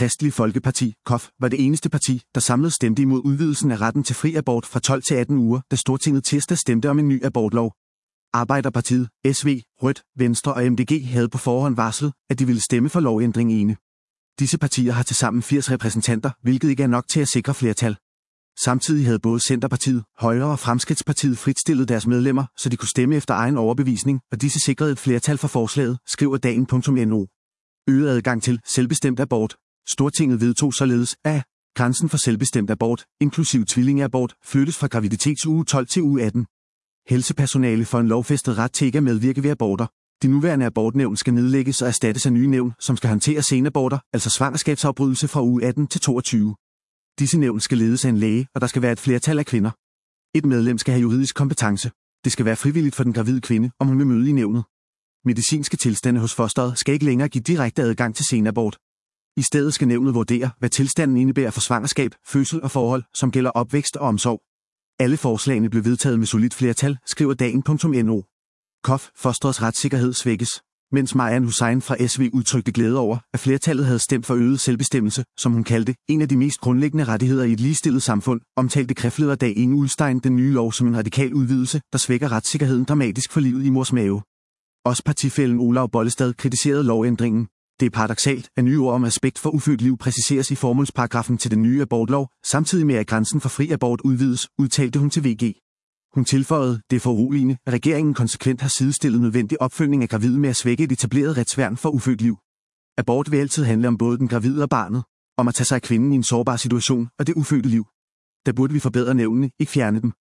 Kristelige Folkeparti, KOF, var det eneste parti, der samlet stemte imod udvidelsen af retten til fri abort fra 12 til 18 uger, da Stortinget tirsdag stemte om en ny abortlov. Arbejderpartiet, SV, Rødt, Venstre og MDG havde på forhånd varslet, at de ville stemme for lovændring ene. Disse partier har tilsammen 80 repræsentanter, hvilket ikke er nok til at sikre flertal. Samtidig havde både Centerpartiet, Højre og Fremskridtspartiet fritstillet deres medlemmer, så de kunne stemme efter egen overbevisning, og disse sikrede et flertal for forslaget, skriver dagen.no. Øget adgang til selvbestemt abort. Stortinget vedtog således, at grænsen for selvbestemt abort, inklusiv tvillingeabort, flyttes fra graviditetsuge 12 til uge 18. Helsepersonale får en lovfæstet ret til ikke at medvirke ved aborter. De nuværende abortnævn skal nedlægges og erstattes af nye nævn, som skal håndtere senaborter, altså svangerskabsafbrydelse fra uge 18 til 22. Disse nævn skal ledes af en læge, og der skal være et flertal af kvinder. Et medlem skal have juridisk kompetence. Det skal være frivilligt for den gravide kvinde, om hun vil møde i nævnet. Medicinske tilstande hos fosteret skal ikke længere give direkte adgang til senabort. I stedet skal nævnet vurdere, hvad tilstanden indebærer for svangerskab, fødsel og forhold, som gælder opvækst og omsorg. Alle forslagene blev vedtaget med solidt flertal, skriver dagen.no. KOF, fosterets retssikkerhed svækkes. Mens Marian Hussein fra SV udtrykte glæde over, at flertallet havde stemt for øget selvbestemmelse, som hun kaldte en af de mest grundlæggende rettigheder i et ligestillet samfund, omtalte kræftleder Dag Inge Ulstein den nye lov som en radikal udvidelse, der svækker retssikkerheden dramatisk for livet i mors mave. Også partifællen Olav Bollestad kritiserede lovændringen. Det er paradoksalt, at nye ord om respekt for ufødt liv præciseres i formålsparagrafen til den nye abortlov, samtidig med at grænsen for fri abort udvides, udtalte hun til VG. Hun tilføjede, det er foruroligende, at regeringen konsekvent har sidestillet nødvendig opfølgning af gravide med at svække et etableret retsværn for ufødt liv. Abort vil altid handle om både den gravide og barnet, om at tage sig af kvinden i en sårbar situation og det ufødte liv. Der burde vi forbedre nævnene, ikke fjerne dem.